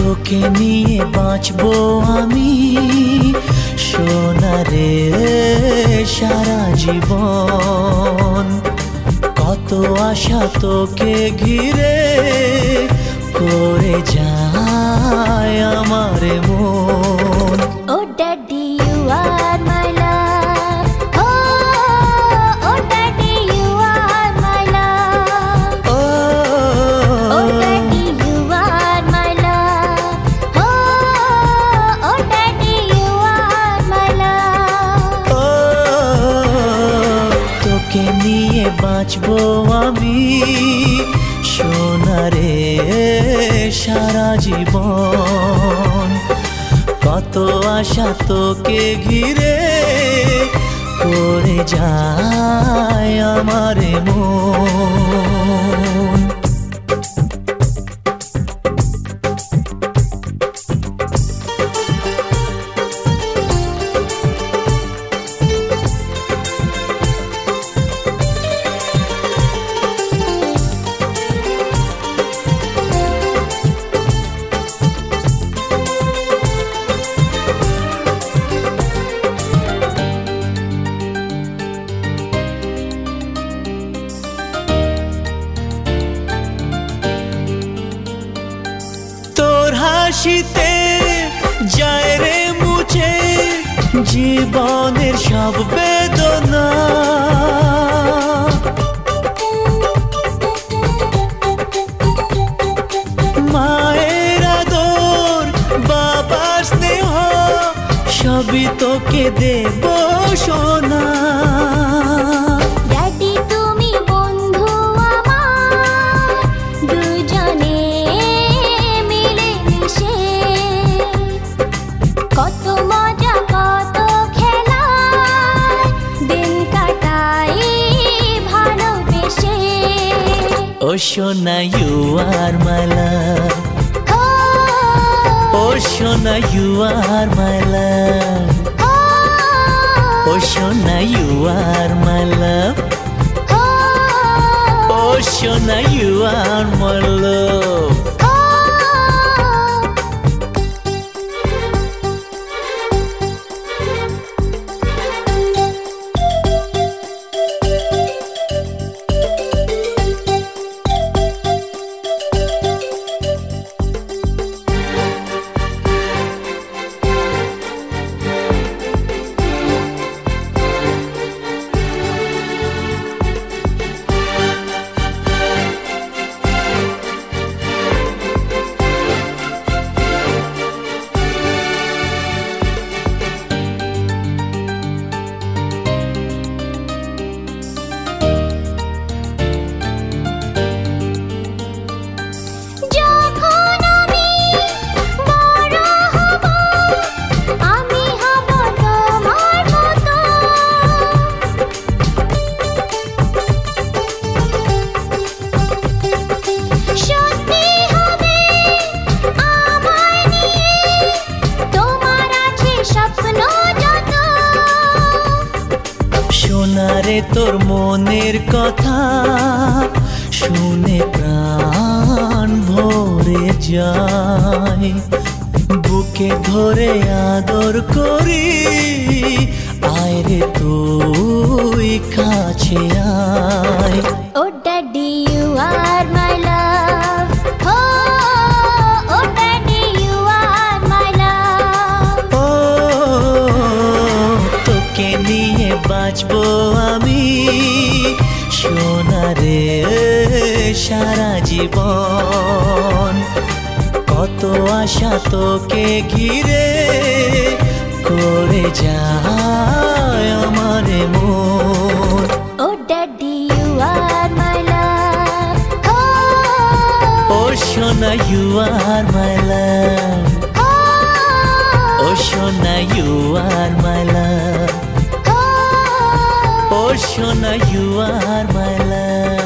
তোকে নিয়ে বাঁচবো আমি সোনারে সারা জীবন। কত আশা তোকে ঘিরে করে যায় আমার মন। Oh daddy, you are my love. Oh daddy, you are my love. Oh daddy, you are my love. Oh daddy, you are my love. তোকে নিয়ে বাঁচবো আমি সোনারে সারা জীবন। কত আশা তোকে ঘিরে করে যায় আমার মন। হাসিতে যায় রে মুছে জীবনের সব বেদনা। মায়ের আদর বাবার স্নেহ সবই তোকে দেব সোনা। Oh Shona, you are my love. Oh Shona, you are my love. Oh Shona, you are my love. Oh Shona, you are my love. সোনারে তোর মনের কথা শুনে প্রাণ ভরে যায়। বুকে ধরে আদর করি আয় রে তুই কাছে আয়। Oh daddy, you are my love. Oh daddy, you are my love. তোকে নিয়ে বাঁচবো আমি সোনারে সারা জীবন। কত আশা তোকে ঘিরে করে যায় আমার মন। Oh daddy, you are my love. Oh Shona, you are my love. Oh Shona, you are my love. Oh Shona, you are my love.